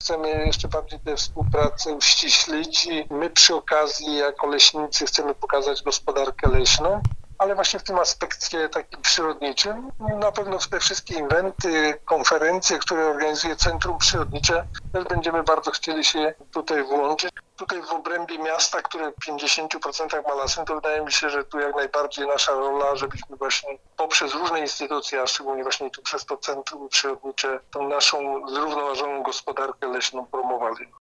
chcemy jeszcze bardziej tę współpracę uściślić i my przy okazji jako leśnicy chcemy pokazać gospodarkę leśną, ale właśnie w tym aspekcie takim przyrodniczym. Na pewno w te wszystkie eventy, konferencje, które organizuje Centrum Przyrodnicze, też będziemy bardzo chcieli się tutaj włączyć. Tutaj w obrębie miasta, które w 50% ma lasy, to wydaje mi się, że tu jak najbardziej nasza rola, żebyśmy właśnie poprzez różne instytucje, a szczególnie właśnie tu przez to Centrum Przyrodnicze, tą naszą zrównoważoną gospodarkę leśną promowali.